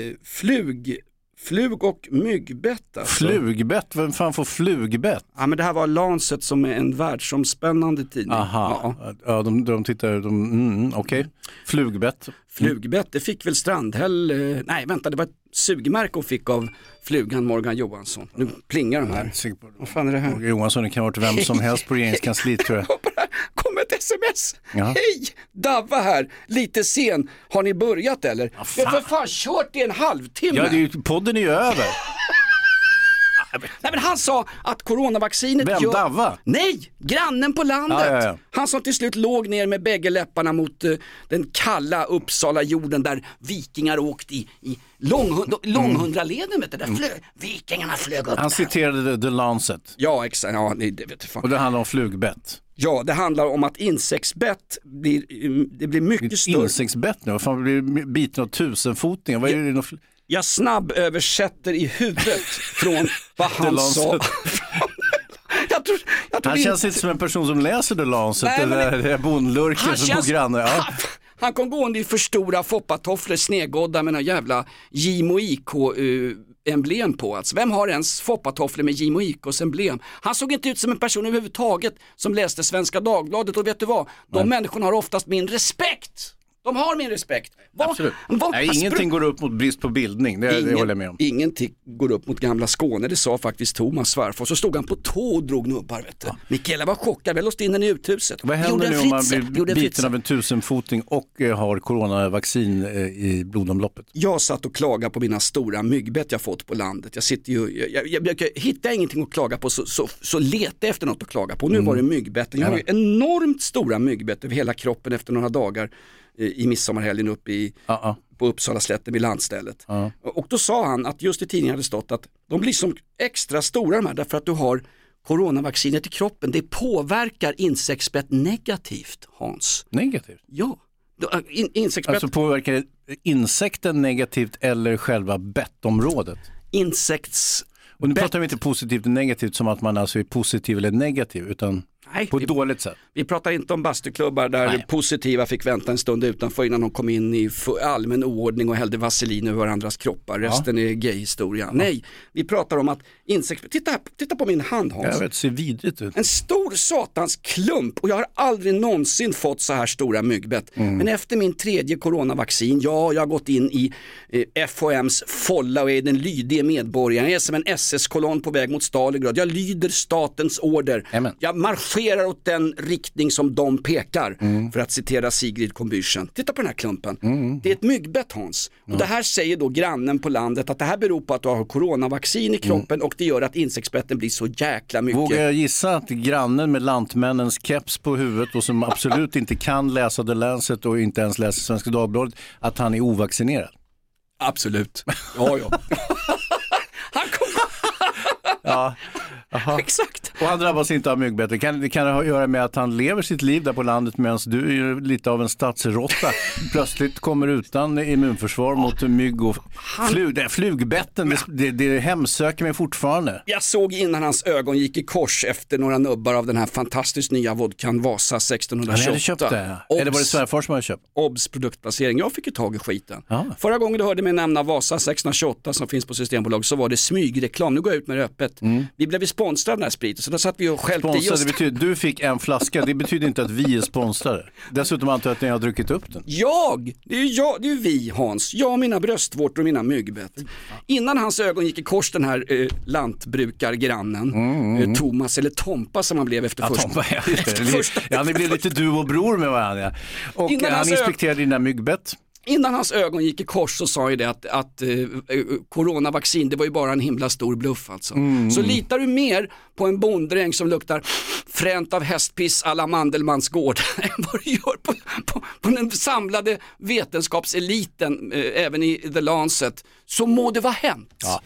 flug, flug- och myggbett. Alltså. Flugbett? Vem fan får flugbett? Ja, men det här var Lancet som är en världsomspännande tidning. Aha, ja, ja de, de tittar, de, mm, okej. Okay. Flugbett. Flugbett, det fick väl Strandhäll, eh, nej vänta, det var ett sugmärke hon fick av flugan Morgan Johansson. Nu plingar de här. Vad fan är det här? Morgan Johansson, det kan ha varit vem som helst på regeringskansliet, tror jag. Kom ett sms. Ja. Hej, Davva här. Lite sen. Har ni börjat eller? Ja, fan. Jag har för fan kört i en halvtimme. Ja, det är ju, podden är ju över. Nej, men han sa att coronavaccinet Vem, gör... Davva? Nej, grannen på landet. Ja, ja, ja. Han som till slut låg ner med bägge läpparna mot uh, den kalla Uppsala jorden där vikingar åkt i, i lång, långhundraleden. Vet du, där flö, vikingarna flög upp. Han citerade The Lancet. Ja, exakt. Ja, det, det vet fan. Och det handlar om flugbett. Ja, det handlar om att insektsbett blir, det blir mycket större. Insektsbett nu? Vad fan blir biten av tusenfotingar? Vad är det något... Jag snabb översätter i huvudet från vad han sa. jag tror, jag tror han känns inte som en person som läser The Lancet. Nej, eller det är bondlurken som känns... på granne. Ja. Han, han kom gående i för stora foppatofflor, snedgodda med några jävla J M O I K uh, emblem på. Alltså, vem har ens foppatofflor med J M O I K:s emblem? Han såg inte ut som en person överhuvudtaget som läste Svenska Dagbladet. Och vet du vad? De Nej. människorna har oftast min respekt. De har min respekt. Vad, Absolut. Vad, Nej, ingenting går upp mot brist på bildning, det, Ingen, det håller jag med om. Ingenting går upp mot gamla Skåne, det sa faktiskt Thomas svärfar. Så stod han på tå och drog nubbar, vet du. Ja. Mikaela var chockad, vi låste in den i uthuset. Vad händer nu om man blir biten av en tusenfoting och eh, har coronavaccin eh, i blodomloppet? Jag satt och klagade på mina stora myggbett jag fått på landet. Jag sitter ju, jag, jag, jag, jag hittar ingenting att klaga på, så, så, så letar efter något att klaga på. Nu mm. var det myggbetten. Jag har ju enormt stora myggbett över hela kroppen efter några dagar i midsommarhelgen uppe i, uh-uh. på Uppsala slätten vid landstället. Uh-uh. Och då sa han att just i tidningen hade stått att de blir som extra stora de här, därför att du har coronavaccinet i kroppen, det påverkar insektsbett negativt, Hans. Negativt? Ja. In, insektsbett... Alltså påverkar insekten negativt eller själva bettområdet? Insekts... Och nu pratar vi inte positivt och negativt som att man alltså är positiv eller negativ, utan Nej, på ett vi, dåligt sätt. Vi pratar inte om bastuklubbar där Nej. positiva fick vänta en stund utanför innan de kom in i allmän oordning och hällde vaselin över varandras kroppar. Resten ja. är gay-historia. Ja. Nej, vi pratar om att insekter... Titta, titta på min hand, Hans. Jag vet, det ser vidrigt ut. En stor satans klump, och jag har aldrig någonsin fått så här stora myggbett. Mm. Men efter min tredje coronavaccin, ja, jag har gått in i eh, F H M:s folla och är den lydige medborgaren. Jag är som en S S-kolonn på väg mot Stalingrad. Jag lyder statens order. Amen. Jag marscherar åt den riktning som de pekar, mm. för att citera Sigrid Combüchen. Titta på den här klumpen. Mm. Det är ett myggbett, Hans. Och mm. det här säger då grannen på landet att det här beror på att du har coronavaccin i kroppen, mm. och det gör att insektsbetten blir så jäkla mycket. Vågar jag gissa att grannen med lantmännens keps på huvudet och som absolut inte kan läsa The Lancet och inte ens läser Svenska Dagbladet, att han är ovaccinerad? Absolut. Ja, ja. Han kommer... ja. Aha. Exakt. Och han drabbas inte av myggbett. Kan, det kan ha att göra med att han lever sitt liv där på landet medan du är ju lite av en stadsrotta. Plötsligt kommer utan immunförsvar mot mygg och flug. Det, flugbetten, det, det, det hemsöker mig fortfarande. Jag såg innan hans ögon gick i kors efter några nubbar av den här fantastiskt nya vodkan Vasa sextonhundratjugoåtta. Han hade köpt det. Obs, Eller var det Svärfors som hade köpt? Obs produktplacering. Jag fick ju tag i skiten. Ja. Förra gången du hörde mig nämna Vasa sextonhundratjugoåtta som finns på Systembolag, så var det smygreklam. Nu går jag ut med det öppet. Mm. Vi blev sponsrade den här spriten, så då satt vi och skälpte i just... Det betyder, du fick en flaska, det betyder inte att vi är sponsrade. Dessutom antar jag att ni har druckit upp den. Jag! Det är ju jag, det är vi, Hans. Jag, mina bröstvårtor och mina myggbett. Innan hans ögon gick i kors, den här eh, lantbrukargrannen, mm, mm. Eh, Thomas, eller Tompa som han blev efter, ja, första, Tompa, ja, efter första... Ja, ni blev lite du och bror med varandra. Och innan han inspekterade ög... dina myggbett. Innan hans ögon gick i kors så sa ju det att, att uh, coronavaccin, det var ju bara en himla stor bluff alltså. Mm. Så litar du mer på en bonddräng som luktar fränt av hästpiss alla Mandelmans gård än vad du gör på, på, på den samlade vetenskapseliten, uh, även i The Lancet, så må det vara hänt. Ja.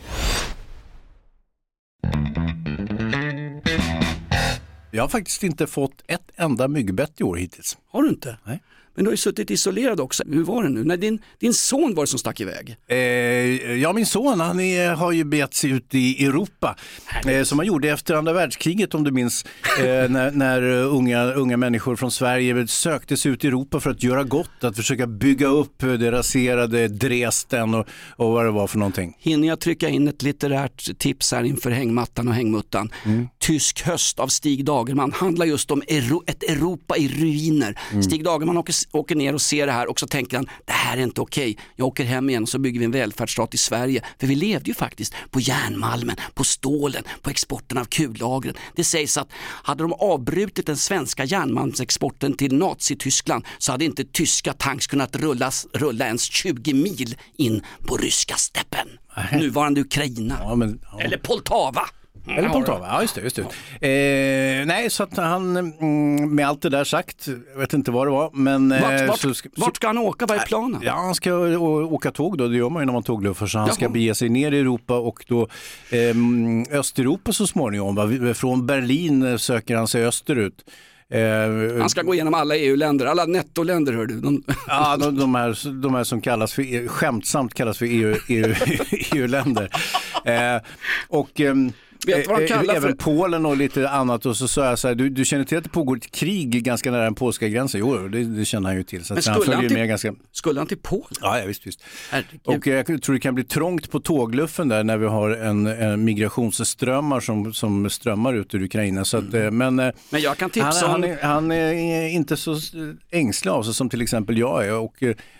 Jag har faktiskt inte fått ett enda myggbett i år hittills. Har du inte? Nej. Men du har ju suttit isolerad också. Hur var det nu? Nej, din, din son var det som stack iväg. Eh, ja, min son han är, har ju bet sig ut i Europa. Eh, som han gjorde efter andra världskriget, om du minns. Eh, när när unga, unga människor från Sverige sökte sig ut i Europa för att göra gott. Att försöka bygga upp det raserade Dresden och, och vad det var för någonting. Hinner jag trycka in ett litterärt tips här inför hängmattan och hängmuttan. Mm. Tysk höst av Stig Dagerman handlar just om Euro, ett Europa i ruiner. Mm. Stig Dagerman åker åker ner och ser det här och så tänker han, det här är inte okej. Jag åker hem igen och så bygger vi en välfärdsstat i Sverige. För vi levde ju faktiskt på järnmalmen, på stålen, på exporten av kullagren. Det sägs att hade de avbrutit den svenska järnmalmsexporten till Nazityskland så hade inte tyska tanks kunnat rullas, rulla ens tjugo mil in på ryska steppen. Nej. Nuvarande Ukraina. Ja, men, ja. Eller Poltava. Eller Poltava, ja just det. Just det. Eh, nej, så att han mm, med allt det där sagt, jag vet inte vad det var. Men, vart, eh, vart, så, vart ska han åka? Vad är planen? Ja, han ska å, åka tåg då, det gör man ju när man tågluffar. Så han Jaha. ska bege sig ner i Europa och då eh, Östeuropa så småningom. Va? Från Berlin söker han sig österut. Eh, han ska gå igenom alla E U-länder, alla nettoländer hör du. De... Ja, de, de, här, de här som kallas för, skämtsamt kallas för E U-länder. eh, och... Eh, Vet vad de kallar även för... Polen och lite annat, och så sa jag så här, du, du känner till att det pågår ett krig ganska nära den polska gränsen? Jo, det, det känner han ju till. Så men han skulle, han till, med ganska... skulle han till Polen? Ja, ja visst, visst. Och jag tror det kan bli trångt på tågluffen där när vi har en, en migrationsströmmar som, som strömmar ut ur Ukraina. Så att, mm. men, men jag kan tipsa han, om... han, är, han är inte så ängslig av sig som till exempel jag är, och,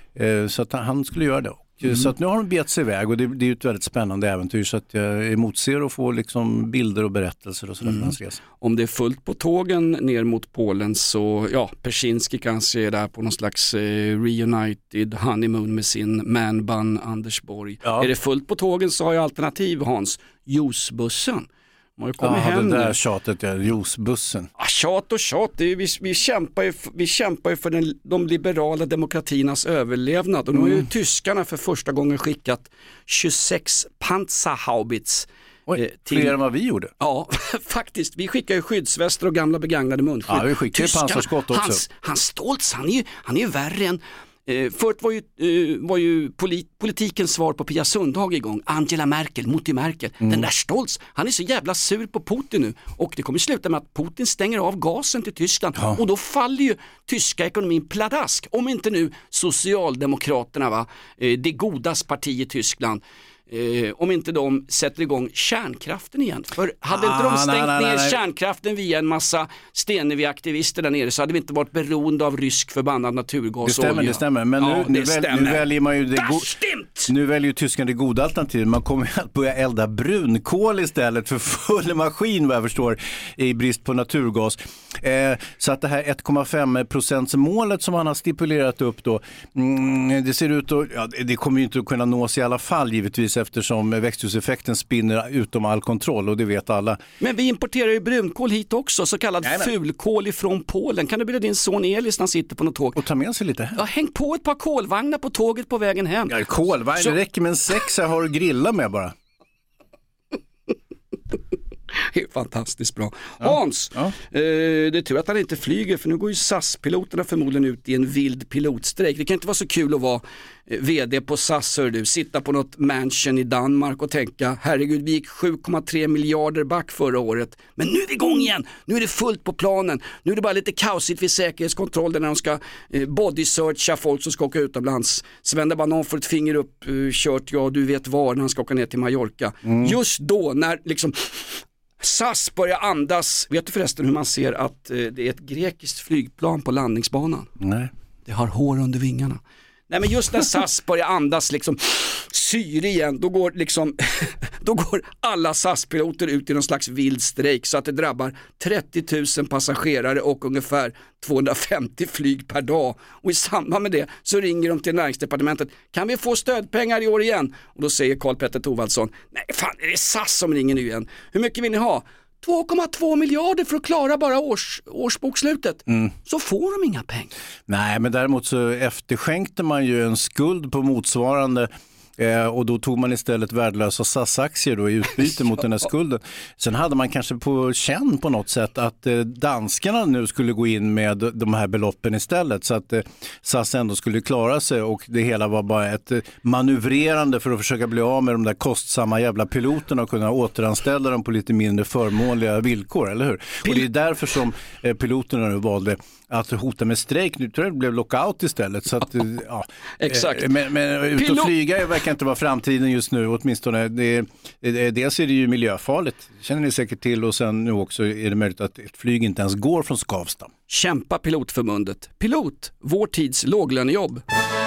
så att han skulle göra det. Mm. Så att nu har de bet sig iväg och det, det är ett väldigt spännande äventyr, så att jag emotser att få liksom bilder och berättelser och sådär mm. från hans resa. Om det är fullt på tågen ner mot Polen så, ja, Persinski kanske är där på någon slags eh, reunited honeymoon med sin manbun Anders Borg. Ja. Är det fullt på tågen så har jag alternativ, Hans, juicebussen. Man har kommit ja, hem det där nu. Tjatet är juicebussen. Ah, tjat och tjat, det är, vi, vi, kämpar ju, vi kämpar ju för den, de liberala demokratiernas överlevnad. Och nu har ju mm. tyskarna för första gången skickat tjugosex Panzerhaubits Oj, eh, till... fler än vad vi gjorde. Ja, faktiskt. Vi skickar ju skyddsväster och gamla begagnade munskydd. Ja, vi skickar ju pansarskott också. Hans, hans Stoltz, han är ju, han är ju värre än... Eh, förut var ju, eh, var ju polit, politikens svar på Pia Sundhag igång. Angela Merkel, Mutti Merkel. Mm. Den där Stoltz, han är så jävla sur på Putin nu. Och det kommer sluta med att Putin stänger av gasen till Tyskland. Ja. Och då faller ju tyska ekonomin pladask. Om inte nu Socialdemokraterna, va? Eh, det godas parti i Tyskland. Eh, om inte de sätter igång kärnkraften igen. För hade ah, inte de stängt nej, nej, ner nej. kärnkraften via en massa Stenevi-aktivister där nere så hade vi inte varit beroende av rysk förbannad naturgas. Det stämmer, olja. det stämmer. Men ja, nu, nu, väl, stämmer. nu väljer man ju det go- Nu väljer ju tyskarna det goda alternativet. Man kommer att börja elda brunkol istället för full maskin, vad jag förstår, i brist på naturgas. Eh, så att det här ett komma fem procent målet som man har stipulerat upp då, mm, det ser ut att, ja, det kommer ju inte att kunna nås i alla fall givetvis, eftersom växthuseffekten spinner utom all kontroll och det vet alla. Men vi importerar ju brunkol hit också, så kallad Nej, fulkol ifrån Polen. Kan du bilda din son Elis när han sitter på något tåg? Och ta med sig lite här. Ja, häng på ett par kolvagnar på tåget på vägen hem. Ja, kolvagn, så... det räcker med en sexa har du grillat med bara. Det är fantastiskt bra. Ja. Hans, ja. Eh, det är tur att han inte flyger, för nu går ju S A S-piloterna förmodligen ut i en vild pilotstrejk. Det kan inte vara så kul att vara eh, vd på S A S, hör du. Sitta på något mansion i Danmark och tänka, herregud, vi gick sju komma tre miljarder back förra året. Men nu är vi igång igen, nu är det fullt på planen. Nu är det bara lite kaosigt vid säkerhetskontrollen när de ska eh, bodysearcha folk som ska åka utomlands. Svända bara någon får ett finger upp, eh, kört, ja du vet var, när han ska åka ner till Mallorca. Mm. Just då, när liksom... S A S börjar andas. Vet du förresten hur man ser att eh, det är ett grekiskt flygplan på landningsbanan? Nej. Det har hår under vingarna. Nej, men just när S A S börjar andas liksom syre igen, då går liksom då går alla S A S-piloter ut i någon slags vild strejk så att det drabbar trettio tusen passagerare och ungefär tvåhundrafemtio flyg per dag. Och i samband med det så ringer de till näringsdepartementet. Kan vi få stödpengar i år igen? Och då säger Karl Petter Thorwaldsson, nej fan, är det S A S som ringer nu igen? Hur mycket vill ni ha? två komma två miljarder för att klara bara års, årsbokslutet. Mm. Så får de inga pengar. Nej, men däremot så efterskänkte man ju en skuld på motsvarande eh, och då tog man istället värdelösa S A S-aktier då i utbyte mot den här skulden. Sen hade man kanske på känn på något sätt att eh, danskarna nu skulle gå in med de här beloppen istället, så att eh, S A S ändå skulle klara sig, och det hela var bara ett eh, manövrerande för att försöka bli av med de där kostsamma jävla piloterna och kunna återanställa dem på lite mindre förmånliga villkor, eller hur? Pil- och det är därför som eh, piloterna nu valde att hota med strejk. Nu tror jag det blev lockout istället. Så att, ja. Exakt. Men, men ut och Pilot- flyga verkar inte vara framtiden just nu, åtminstone. Det, det, dels är det ju miljöfarligt, känner ni säkert till, och sen nu också är det möjligt att ett flyg inte ens går från Skavsta. Kämpa Pilotförbundet. Pilot, vår tids låglönejobb.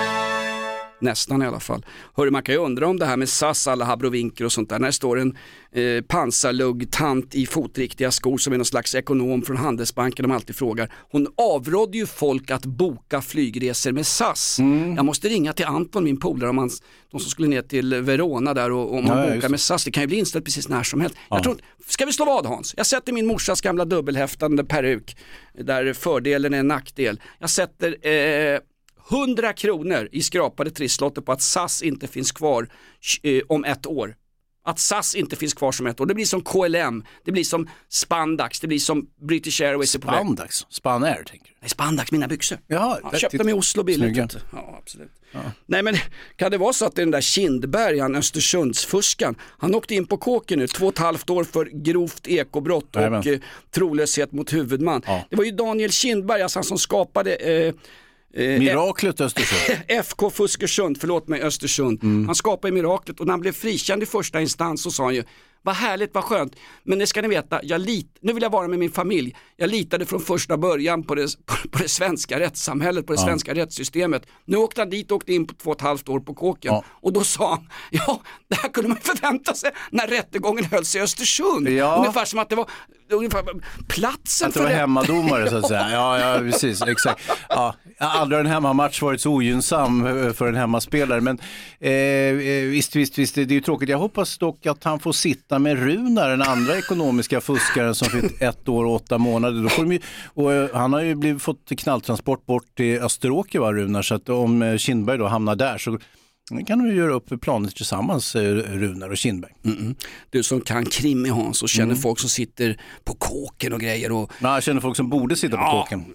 Nästan i alla fall. Hörru, man kan ju undra om det här med S A S, alla habrovinker och sånt där. När det står en eh, pansarlugg-tant i fotriktiga skor som är någon slags ekonom från Handelsbanken, de alltid frågar. Hon avrådde ju folk att boka flygresor med S A S. Mm. Jag måste ringa till Anton, min polare, om han, de som skulle ner till Verona där, och om man ja, bokar med S A S. Det kan ju bli inställt precis när som helst. Ja. Jag tror, ska vi slå vad, Hans? Jag sätter min morsas gamla dubbelhäftande peruk där fördelen är en nackdel. Jag sätter... Eh, hundra kronor i skrapade trisslotter på att S A S inte finns kvar eh, om ett år. Att S A S inte finns kvar som ett år. Det blir som K L M, det blir som Spandax, det blir som British Airways. Spandax? Spanair, tänker du? Nej, Spandax, mina byxor. Jaha, jag köpte dem i Oslo billigt. Ja, absolut. Ja. Nej, men kan det vara så att det är den där Kindberg, han Östersundsfuskan, han åkte in på kåken nu, två och ett halvt år för grovt ekobrott och eh, trolöshet mot huvudman. Ja. Det var ju Daniel Kindberg, alltså han som skapade... Eh, Miraklet Östersund. F K Fuskersund, förlåt mig, Östersund. Mm. Han skapade miraklet, och när han blev frikänd i första instans så sa han ju, vad härligt, vad skönt. Men det ska ni veta, jag lit- nu vill jag vara med min familj. Jag litade från första början på det, på, på det svenska rättssamhället, på det ja. svenska rättssystemet. Nu åkte han dit och åkte in på två och ett halvt år på kåken. Ja. Och då sa han, ja, det här kunde man förvänta sig när rättegången hölls i Östersund. Ja. Ungefär som att det var ungefär platsen att det var för det. Hemmadomare så att säga. Ja, ja, precis, exakt. Ja, aldrig en hemmamatch varit så ogynnsam för en hemmaspelare. Men eh, visst, visst, visst, det är ju tråkigt. Jag hoppas dock att han får sitta med Runar, den andra ekonomiska fuskaren som fick ett år och åtta månader. Då får de ju, och han har ju blivit, fått knalltransport bort till Österåker, va, Runar, så att om Kindberg då hamnar där så Nu kan vi göra upp planer tillsammans, Runar och Kindberg. Mm-mm. Du som kan krim i Hans och känner mm. folk som sitter på kåken och grejer. Och... Nej, jag känner folk som borde sitta på ja. kåken.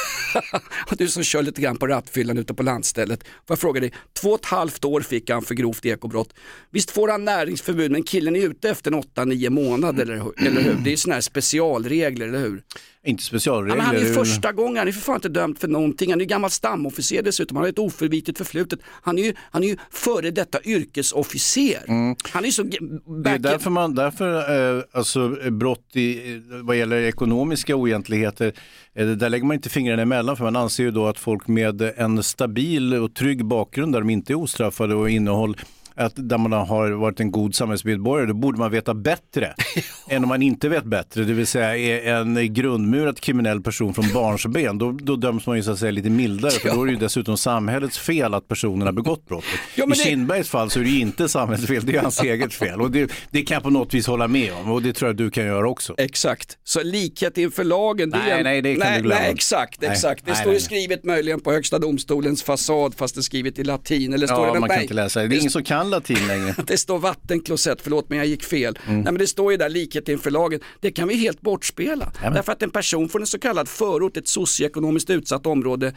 Och du som kör lite grann på rattfyllan ute på landstället. Får jag fråga dig, två och ett halvt år fick han för grovt ekobrott. Visst får han näringsförbud, men killen är ute efter en åtta nio månader, eller hur? Eller hur? Det är såna här specialregler, eller hur? Inte specialregler. Ja, han är ju första gången, han är för fan inte dömd för någonting. Han är ju gammal stamofficer dessutom, han har ett oförvitigt förflutet. Han är ju, han är ju före detta yrkesofficer. Mm. Han är ju så... Det är därför man, därför eh, alltså brott i, vad gäller ekonomiska oegentligheter, eh, där lägger man inte fingrarna emellan, för man anser ju då att folk med en stabil och trygg bakgrund där de inte är ostraffade och innehåll, att där man har varit en god samhällsmedborgare, då borde man veta bättre än om man inte vet bättre. Det vill säga är en grundmurat kriminell person från barnsben, då, då döms man ju så att säga lite mildare, för då är det ju dessutom samhällets fel att personen har begått brottet. Ja, I det... Kindbergs fall så är det ju inte samhällets fel, det är hans eget fel. Och det, det kan jag på något vis hålla med om, och det tror jag du kan göra också. Exakt, så likhet inför lagen. Det nej, är en... nej, det kan nej, du glömma. Nej, exakt, exakt. Nej, det nej, står ju skrivet möjligen på högsta domstolens fasad, fast det är skrivet i latin. Eller står ja, det... man nej. kan inte läsa det. Det är ingen som kan latin längre. Det står vattenklosett, förlåt men jag gick fel. Mm. Nej, men det står ju där likhet inför lagen. Det kan vi helt bortspela. Ja, därför att en person från en så kallad förort, ett socioekonomiskt utsatt område,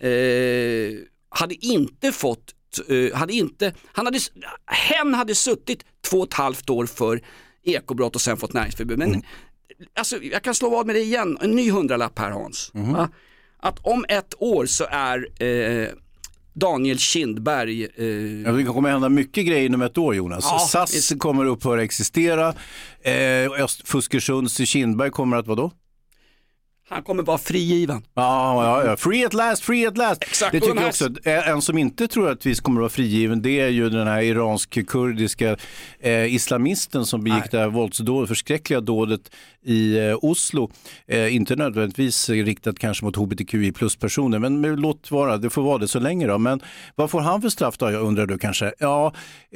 eh, hade inte fått, eh, hade inte, han hade, hen hade suttit två och ett halvt år för ekobrott och sen fått näringsförbud. Men mm. alltså, jag kan slå vad med det igen. En ny hundralapp här, Hans. Mm. Ja? Att om ett år så är... Eh, Daniel Kindberg. Eh... Ja, det kommer hända mycket grejer inom ett år, Jonas. Ja, S A S är... kommer upphöra existera. Eh, Fuskersunds till Kindberg kommer att vara då? Han kommer vara frigiven. Ja, ja, ja. Free at last, free at last. Exakt. Det tycker jag också. En som inte tror att vi kommer att vara frigiven, det är ju den här iransk-kurdiska eh, islamisten som begick Nej. det här våldsdådet, förskräckliga dådet i eh, Oslo. Eh, inte nödvändigtvis riktat kanske mot H B T Q I plus-personer, men låt vara, det får vara det så länge då. Men vad får han för straff då, jag undrar du kanske? Ja,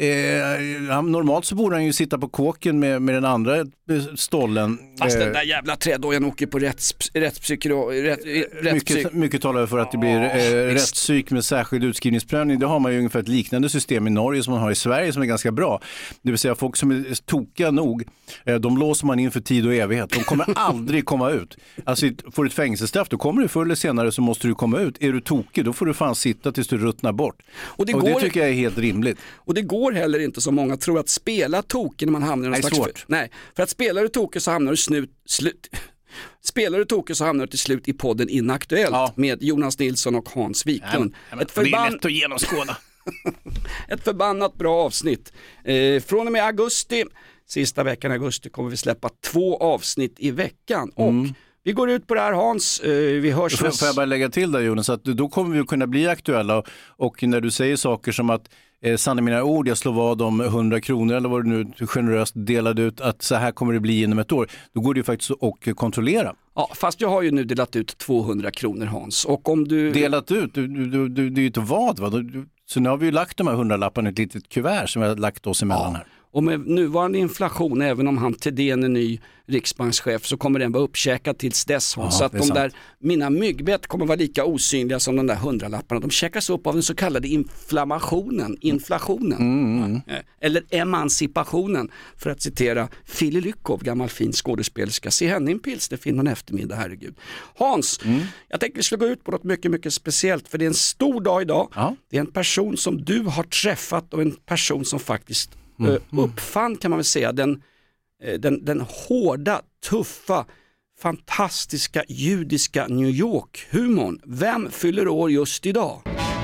eh, han, normalt så borde han ju sitta på kåken med, med den andra stollen. Fast den där jävla trädåjan åker på rätts rättspsykro, rätt, rättspsyk... mycket, mycket talar för att det blir eh, rättspsyk med särskild utskrivningsprövning. Det har man ju ungefär ett liknande system i Norge som man har i Sverige som är ganska bra. Det vill säga folk som är tokiga nog, eh, de låser man in för tid och evighet. De kommer aldrig komma ut. Alltså får du ett fängelsestraff, då kommer du förr eller senare så måste du komma ut. Är du tokig, då får du fan sitta tills du ruttnar bort. Och det, och går... det tycker jag är helt rimligt. Och det går heller inte som många tror att spela tokig när man hamnar i någon slags... svårt. Nej, för att spela du tokig så hamnar du snut... slut... Spelar du tokig så hamnar du till slut i podden Inaktuellt ja. med Jonas Nilsson och Hans Wiklund. Ja, ett förban... Det är lätt att genomskåda. Ett förbannat bra avsnitt. Eh, från och med augusti, sista veckan i augusti, kommer vi släppa två avsnitt i veckan. Mm. Och vi går ut på det här, Hans. Eh, vi hörs. Får, får jag bara lägga till där, Jonas, att då kommer vi kunna bli aktuella. Och, och när du säger saker som att Eh, sanna mina ord, jag slår vad om hundra kronor eller vad du nu generöst delade ut, att så här kommer det bli inom ett år. Då går det ju faktiskt att kontrollera. Ja, fast jag har ju nu delat ut tvåhundra kronor, Hans. Och om du... Delat ut? Du, du, du, du, det är ju inte vad, va? Du, så nu har vi ju lagt de här hundralapparna i ett litet kuvert som vi har lagt oss emellan ja. här. Och med nuvarande inflation, även om han Thedéen är ny riksbankschef, så kommer den vara uppkäkad tills dess. Ja, så att de sant. där, mina myggbett kommer vara lika osynliga som de där hundralapparna. De käkas upp av den så kallade inflammationen, inflationen. Mm, mm. Eller emancipationen, för att citera Fili Lykov, gammal fin skådespelerska. Se henne i en pilsnerfilm en eftermiddag, herregud. Hans, mm. jag tänkte vi skulle gå ut på något mycket, mycket speciellt, för det är en stor dag idag. Ja. Det är en person som du har träffat och en person som faktiskt Mm. uppfann, kan man väl säga, den, den, den hårda, tuffa, fantastiska judiska New York-humorn. Vem fyller år just idag?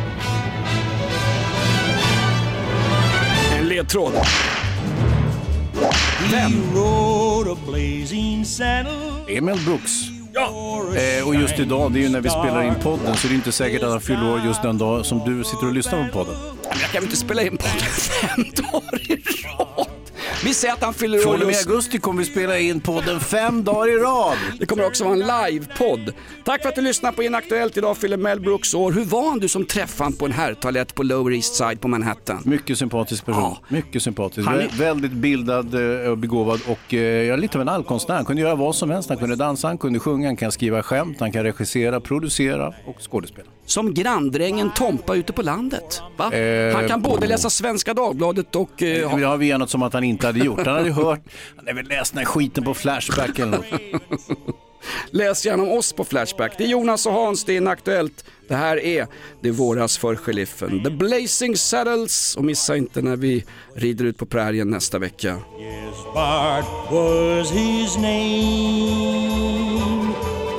En ledtråd. Vem? Emil Brooks. Ja. Eh, och just idag, det är ju när vi spelar in podden, så det är inte säkert att han fyller år just den dag som du sitter och lyssnar på podden. Jag kan inte spela in podden fem dagar i rad. Vi säger att han fyller år. Från och med augusti kommer vi spela in podden fem dagar i rad. Det kommer också vara en live-podd. Tack för att du lyssnar på Inaktuellt. Idag fyller Mel Brooks år. Hur var han du som träffade han på en herrtoalett på Lower East Side på Manhattan? Mycket sympatisk person. Ja. Mycket sympatisk. Han är... Väldigt bildad och begåvad och eh, lite av en allkonstnär. Han kunde göra vad som helst. Han kunde dansa, han kunde sjunga, han kan skriva skämt, han kan regissera, producera och skådespela. som granndrängen Tompa ute på landet. Va? Eh, Han kan både läsa Svenska Dagbladet och... Eh, ha... Det har vi enat som att han inte hade gjort. Han hade hört, han hade väl läst den här skiten på Flashback eller något. Läs gärna om oss på Flashback. Det är Jonas och Hans, det är Inaktuellt. Det här är Det våras för sheriffen. The Blazing Saddles. Och missa inte när vi rider ut på prärien nästa vecka. Yes, Bart was his name.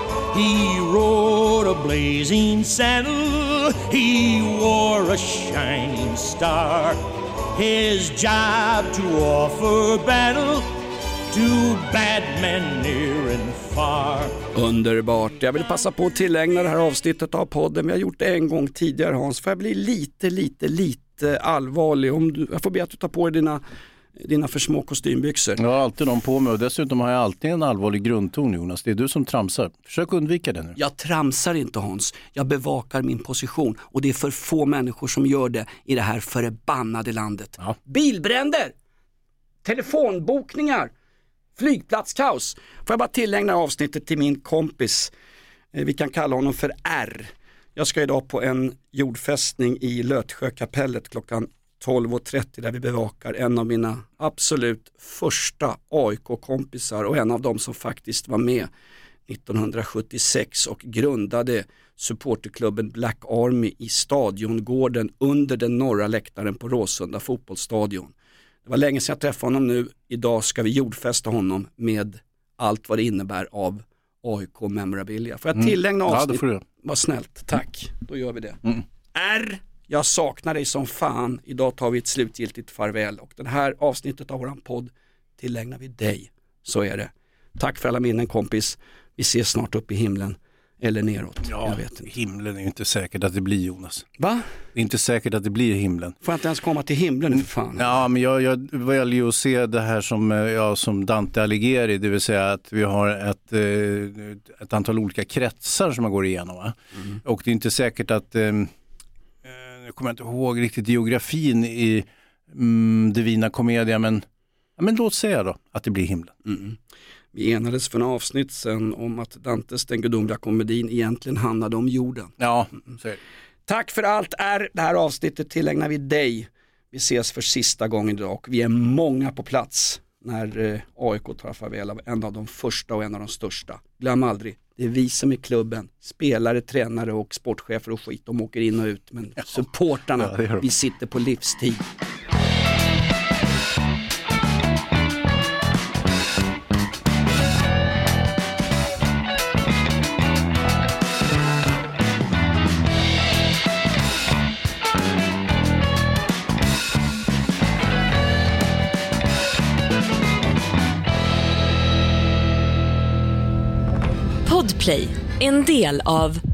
He rode a blazing saddle. He wore a shining star. His job to offer battle to bad men near and far. Underbart. Jag vill passa på att tillägna det här avsnittet av podden. Vi har gjort det en gång tidigare, Hans. För jag blir lite, lite, lite allvarlig. Om du, jag får be att du tar på dig dina, dina för små kostymbyxor. Jag har alltid dem på mig och dessutom har jag alltid en allvarlig grundton, Jonas. Det är du som tramsar. Försök undvika det nu. Jag tramsar inte, Hans. Jag bevakar min position. Och det är för få människor som gör det i det här förbannade landet. Ja. Bilbränder! Telefonbokningar! Flygplatskaos. Får jag bara tillägna avsnittet till min kompis. Vi kan kalla honom för R. Jag ska idag på en jordfästning i Lötsjökapellet klockan tolv och trettio där vi bevakar en av mina absolut första A I K-kompisar och en av dem som faktiskt var med nittonhundrasjuttiosex och grundade supporterklubben Black Army i Stadiongården under den norra läktaren på Råsunda fotbollsstadion. Det var länge sedan jag träffade honom nu. Idag ska vi jordfästa honom med allt vad det innebär av A I K-memorabilia. Får jag tillägna avsnitt? Ja, det får du. Vad snällt, tack. Då gör vi det. Mm. R, jag saknar dig som fan. Idag tar vi ett slutgiltigt farväl. Och det här avsnittet av våran podd tillägnar vi dig. Så är det. Tack för alla minnen, kompis. Vi ses snart upp i himlen. Eller neråt. Ja, jag vet inte. Himlen är ju inte säkert att det blir, Jonas. Va? Det är inte säkert att det blir himlen. Får jag inte ens komma till himlen för fan? Ja, men jag, jag väljer ju att se det här som, ja, som Dante Alighieri, det vill säga att vi har ett, ett antal olika kretsar som man går igenom. Va? Mm. Och det är inte säkert att, eh, jag kommer inte ihåg riktigt geografin i mm, Divina Commedia, men, ja, men låt säga då att det blir himlen. Mm. Vi enades för en avsnitt sen om att Dantes Den gudomliga komedin egentligen handlade om jorden. Ja, så är det. Tack för allt är det här avsnittet tillägnar vi dig. Vi ses för sista gången idag och vi är många på plats när eh, A I K tar farväl av en av de första och en av de största. Glöm aldrig, det är vi som är klubben. Spelare, tränare och sportchefer och skit, de åker in och ut. Men ja. supportarna, ja, vi sitter på livstid. Podplay, en del av